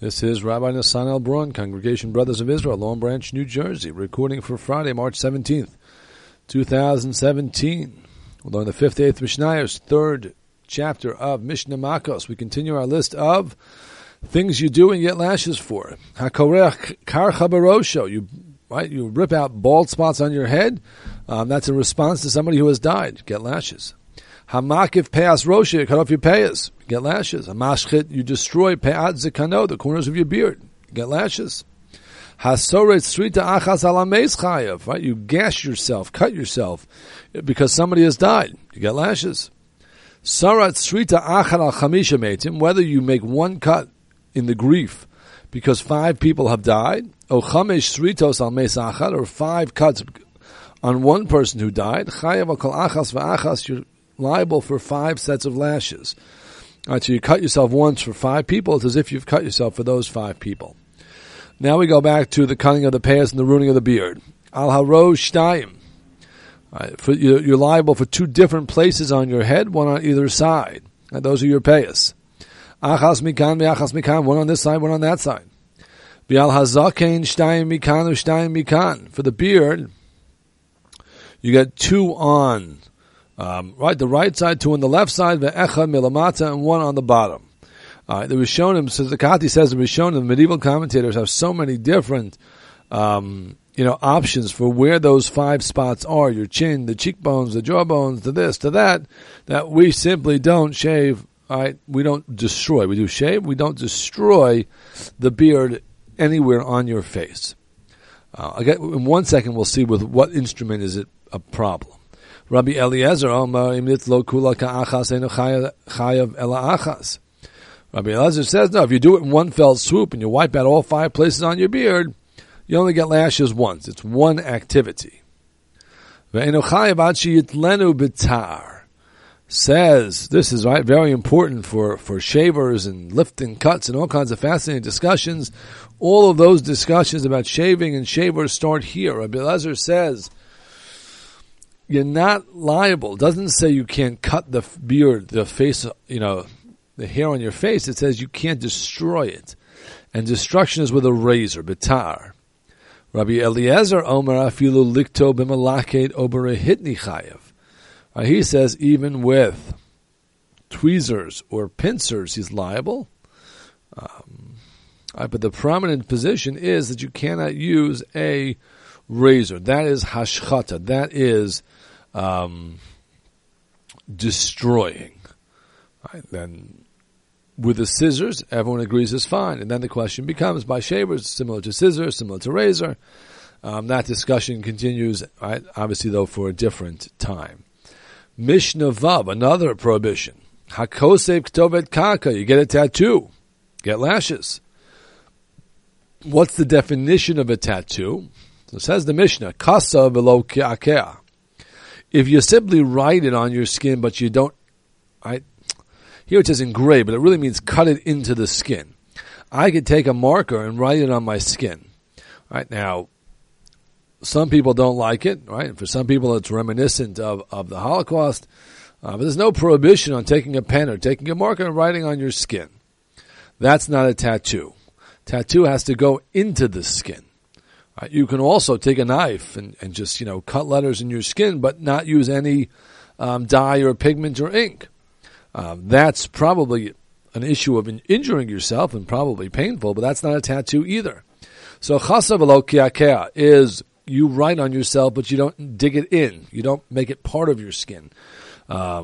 This is Rabbi Nassan L. Braun, Congregation Brothers of Israel, Long Branch, New Jersey, recording for Friday, March 17th, 2017. We'll learn the 58th Mishnayos, third chapter of Mishnah Makos. We continue our list of things you do and get lashes for. HaKorech karcha barosho. You rip out bald spots on your head. That's a response to somebody who has died. Get lashes. Hamakif peas rosha. You cut off your payas. Get lashes. Hamashchit. You destroy peat zikano, the corners of your beard. Get lashes. Hasoret srita achas alameis chayav. Right? You gash yourself, cut yourself because somebody has died. You get lashes. Sarat srita achar al chamisha meitim. Whether you make one cut in the grief because 5 people have died, or chamesh sritos al meis achar, or 5 cuts on one person who died, chayav al kol achas va'achas. You're liable for 5 sets of lashes. All right, so you cut yourself once for 5 people. It's as if you've cut yourself for those 5 people. Now we go back to the cutting of the payas and the ruining of the beard. Al haro shtayim. You're liable for 2 different places on your head, one on either side. And those are your payas. Achas mikan ve'achas mikan. One on this side, one on that side. V'al hazakein shtayim mikan u'shtayim mikan. For the beard, you get 2 on the right side, 2 on the left side, ve'echa milamata, and 1 on the bottom. The Rishonim, so the Kati says the Rishonim, the medieval commentators have so many different, options for where those 5 spots are: your chin, the cheekbones, the jawbones, the this, to that we simply don't shave. Right? We don't destroy. We do shave. We don't destroy the beard anywhere on your face. Again, in 1 second, we'll see with what instrument is it a problem. Rabbi Eliezer, Rabbi Eliezer says, no, if you do it in one fell swoop and you wipe out all 5 places on your beard, you only get lashes once. It's one activity. Says, this is right, very important for shavers and lifting cuts and all kinds of fascinating discussions. All of those discussions about shaving and shavers start here. Rabbi Eliezer says, you're not liable. It doesn't say you can't cut the beard, the face, the hair on your face. It says you can't destroy it. And destruction is with a razor, bitar. Rabbi Eliezer Omer afilu likto b'malaket ober hitni chayev. He says even with tweezers or pincers, he's liable. But the prominent position is that you cannot use a razor. That is hashchata. That is destroying. Right? Then with the scissors, everyone agrees is fine. And then the question becomes, by shavers, similar to scissors, similar to razor. That discussion continues, right? Obviously, though, for a different time. Mishnah Vav, another prohibition. Hakosev ktovet kaka, you get a tattoo. Get lashes. What's the definition of a tattoo? So it says the Mishnah, kasa velo ki'akea. If you simply write it on your skin, but you don't, right? Here it says engrave, but it really means cut it into the skin. I could take a marker and write it on my skin. Right now, some people don't like it, right? For some people it's reminiscent of the Holocaust. But there's no prohibition on taking a pen or taking a marker and writing on your skin. That's not a tattoo. Tattoo has to go into the skin. You can also take a knife and just, cut letters in your skin, but not use any dye or pigment or ink. That's probably an issue of injuring yourself and probably painful, but that's not a tattoo either. So chasa v'lo ki'akea is you write on yourself, but you don't dig it in. You don't make it part of your skin. Or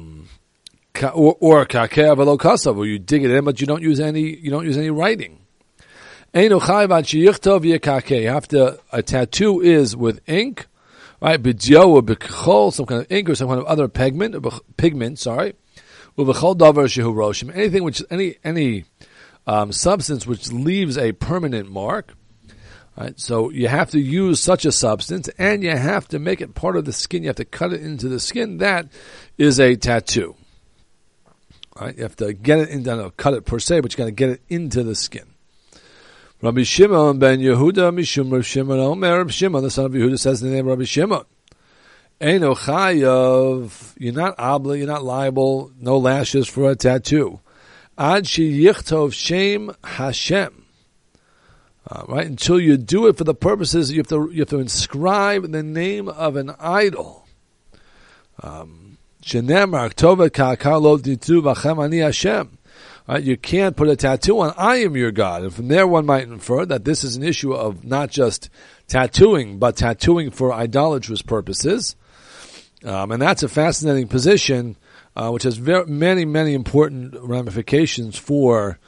kakea v'lo kasa, where you dig it in, but you don't use any writing. You have to, a tattoo is with ink, right? B'dio or b'chol, some kind of ink or some kind of other pigment, anything which, any substance which leaves a permanent mark. Right? So you have to use such a substance, and you have to make it part of the skin. You have to cut it into the skin. That is a tattoo. Right? You have to get it into, not cut it per se, but you got to get it into the skin. Rabbi Shimon ben Yehuda, Mishum Rav Shimon Omer, Rav Shimon, the son of Yehuda, says in the name of Rabbi Shimon, Eino chayav, you're not liable, no lashes for a tattoo. Ad she yichtov shem Hashem, right? Until you do it for the purposes, you have to inscribe the name of an idol. Shenemar Ktovet Ka'akar Lo Ditu V'Chem Ani Hashem. Right? You can't put a tattoo on, I am your God. And from there one might infer that this is an issue of not just tattooing, but tattooing for idolatrous purposes. And that's a fascinating position, which has many, many important ramifications for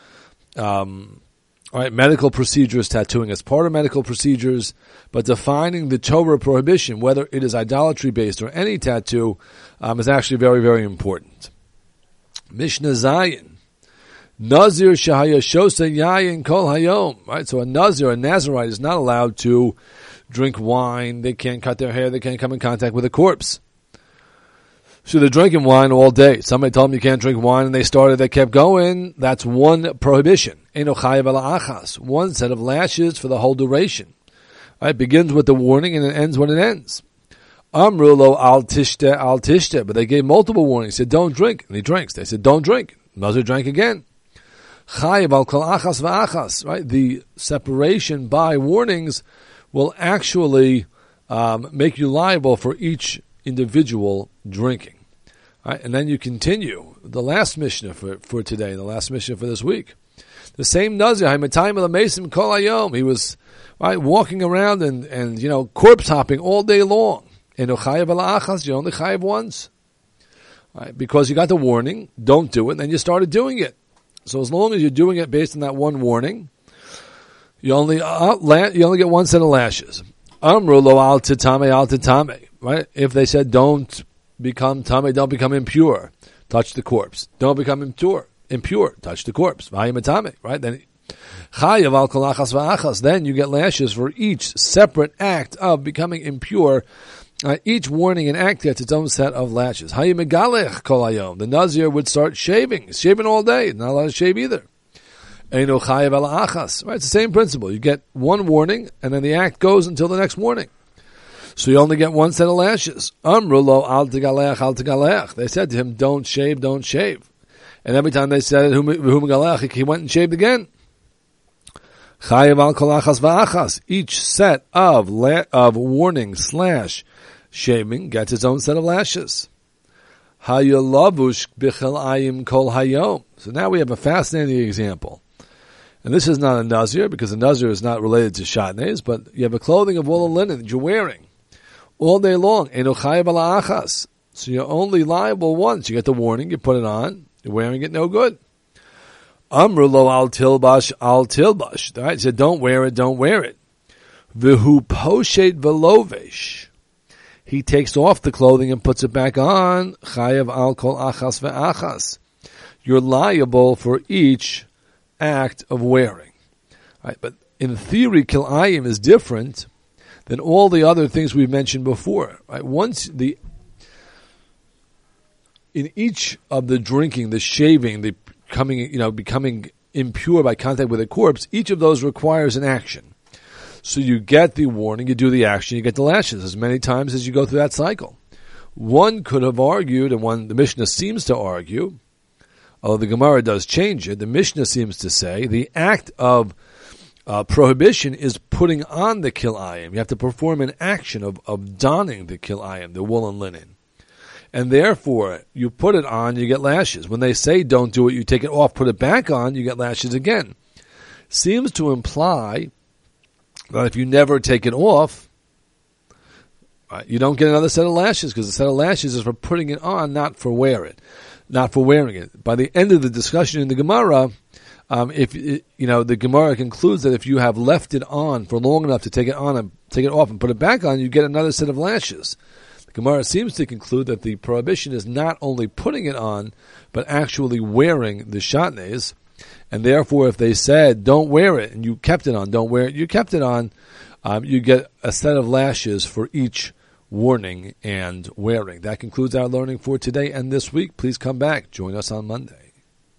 medical procedures. Tattooing as part of medical procedures, but defining the Torah prohibition, whether it is idolatry-based or any tattoo, is actually very, very important. Mishnah Zayin. Nazir shahaya shosa yayin kol hayom. Right, so a Nazir, a Nazirite, is not allowed to drink wine. They can't cut their hair. They can't come in contact with a corpse. So they're drinking wine all day. Somebody told them you can't drink wine, and they kept going. That's one prohibition. Eino chayav ala achas. One set of lashes for the whole duration. Right, it begins with the warning and it ends when it ends. Amru lo al tishte, but they gave multiple warnings. They said don't drink, and he drinks. They said don't drink. Nazir drank again. Chayav al kol achas v'achas, right? The separation by warnings will actually make you liable for each individual drinking. Right? And then you continue the last Mishnah for today, the last Mishnah for this week. The same Nazir, he was walking around and corpse hopping all day long. You only chayav once. Right? Because you got the warning, don't do it, and then you started doing it. So as long as you're doing it based on that one warning, you only get one set of lashes. Amru lo al titame. Right? If they said don't become tame, don't become impure, touch the corpse. Don't become impure, touch the corpse. Right? Then chayav al kol achas v'achas. Then you get lashes for each separate act of becoming impure. Each warning and act gets its own set of lashes. Hayimegalech kol hayom. The Nazir would start shaving all day. Not allowed to shave either. Eino chayav ala achas. Right, it's the same principle. You get one warning, and then the act goes until the next warning. So you only get one set of lashes. Amru lo al tigalech al tigalech. They said to him, don't shave. And every time they said it, he went and shaved again. Chayav al kol achas v'achas. Each set of warning / shaving gets its own set of lashes. Hayalavush bichel ayim kol hayom. So now we have a fascinating example. And this is not a Nazir, because a Nazir is not related to shatnez, but you have a clothing of wool and linen that you're wearing all day long. Eino chayav ala achas. So you're only liable once. You get the warning, you put it on, you're wearing it, no good. Amru lo al tilbash. Right? He said, don't wear it. V'hu poshet velovesh. He takes off the clothing and puts it back on. Chayav al kol achas ve'achas. You're liable for each act of wearing. Right? But in theory, kilayim is different than all the other things we've mentioned before. Right? In each of the drinking, the shaving, the becoming impure by contact with a corpse, each of those requires an action. So you get the warning, you do the action, you get the lashes as many times as you go through that cycle. One could have argued, and the Mishnah seems to argue, although the Gemara does change it, the Mishnah seems to say the act of prohibition is putting on the kilayim. You have to perform an action of donning the kilayim, the wool and linen. And therefore, you put it on, you get lashes. When they say don't do it, you take it off, put it back on, you get lashes again. Seems to imply that if you never take it off, you don't get another set of lashes, because the set of lashes is for putting it on, not for wearing it. By the end of the discussion in the Gemara, the Gemara concludes that if you have left it on for long enough to take it on and take it off and put it back on, you get another set of lashes. The Gemara seems to conclude that the prohibition is not only putting it on, but actually wearing the shatnez. And therefore, if they said, don't wear it, and you kept it on, don't wear it, you kept it on, you get a set of lashes for each warning and wearing. That concludes our learning for today and this week. Please come back. Join us on Monday.